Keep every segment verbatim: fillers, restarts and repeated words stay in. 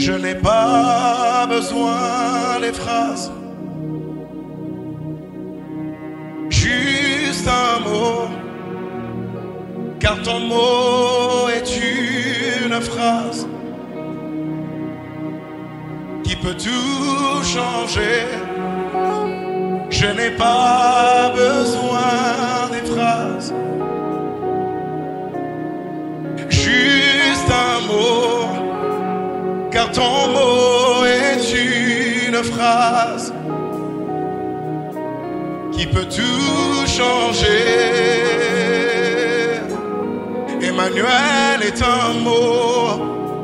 Je n'ai pas besoin des phrases, juste un mot, car ton mot est une phrase qui peut tout changer. Je n'ai pas besoin des phrases, juste un mot, car ton mot est une phrase qui peut tout changer. Emmanuel est un mot,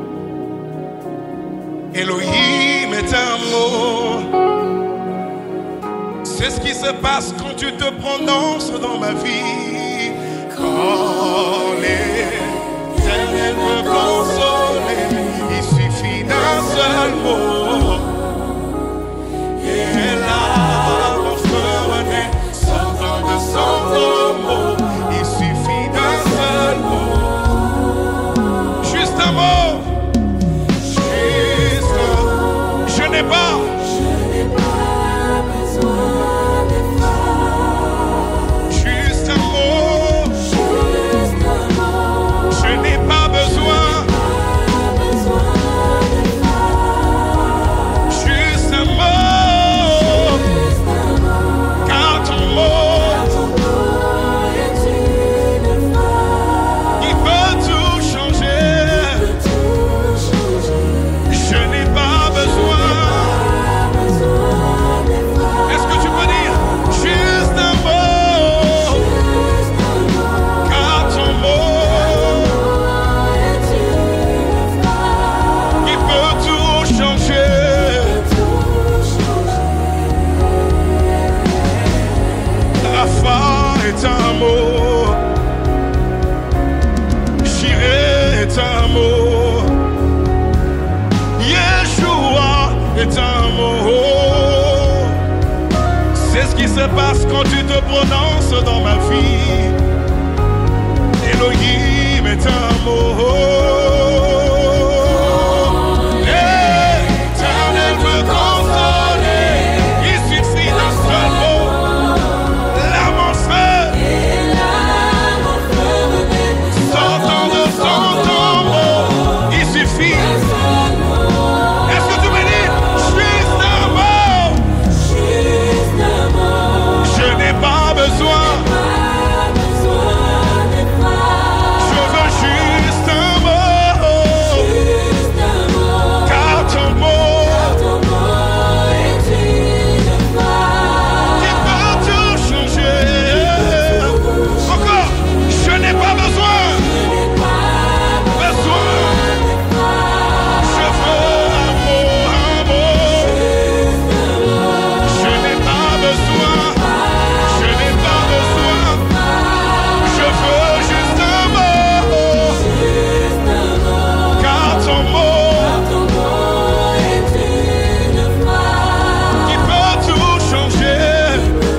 Elohim est un mot. C'est ce qui se passe quand tu te prononces dans ma vie. Quand l'Éternel peut consoler, il suffit d'un seul mot. Et là, mon frère renaît, sortant de son tombeau. Il suffit d'un seul mot. Juste un mot. Juste un. Je n'ai pas. Je n'ai pas besoin. C'est ce qui se passe quand tu te prononces dans ma vie. Elohim est un mot. L'Éternel veut consoler. Il suffit d'un seul mot. Là mon frère, sortant de son tombeau, il suffit. Est-ce que tu me dis juste un mot? Je n'ai pas besoin. Je veux juste un mot. Car ton mot qui peut tout changer. Encore, je n'ai pas besoin. Besoin. Je veux un mot, un mot. Je n'ai pas besoin. Je n'ai pas besoin. Je veux juste un mot. Car ton mot qui peut tout changer.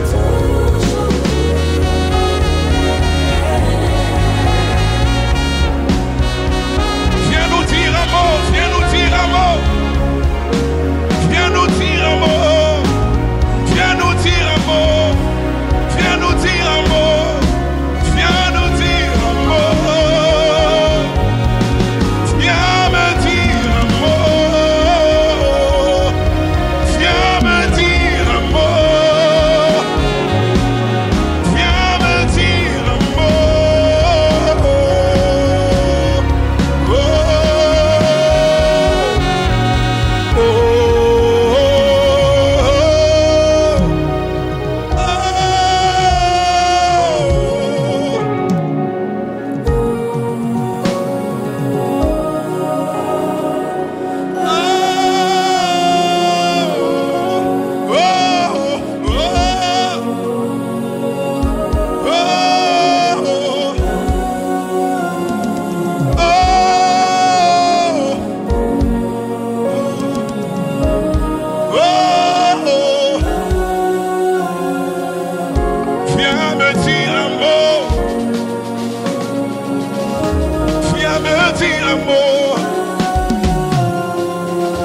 Viens nous dire un mot. Viens nous dire un mot. Viens nous dire un mot. Viens nous dire un mot. Viens nous dire un mot. Viens nous dire un mot. Viens me dire un mot. Viens me dire un mot. Viens me dire un mot. Oh, viens me dire un mot. Viens me dire un mot.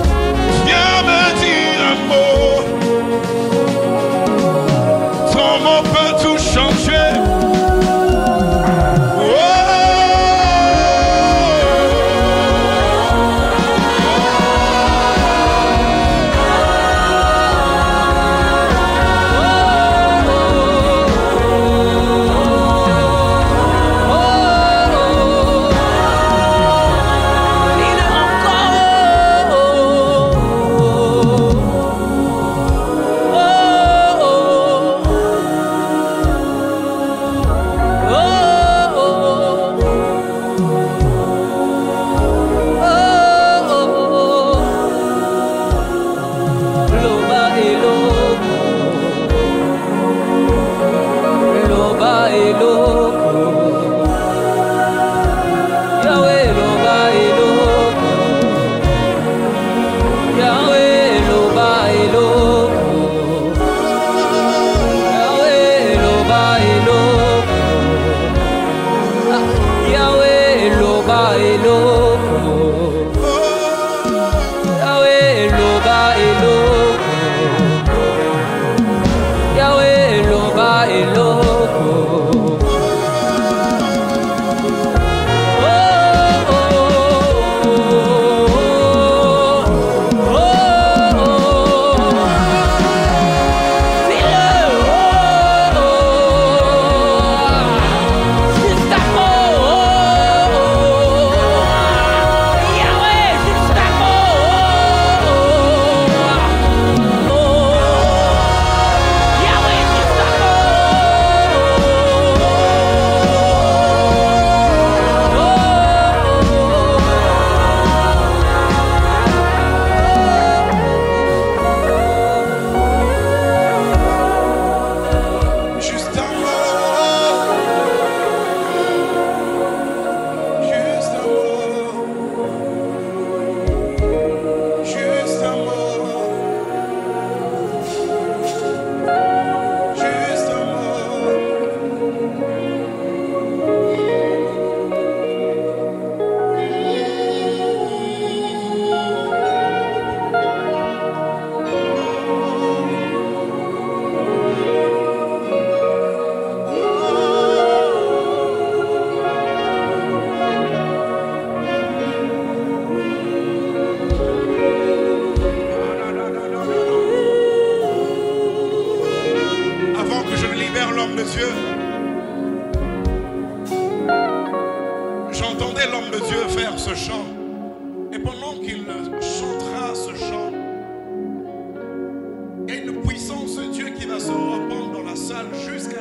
l'homme de Dieu faire ce chant. Et pendant qu'il chantera ce chant, il y a une puissance de Dieu qui va se répandre dans la salle jusqu'à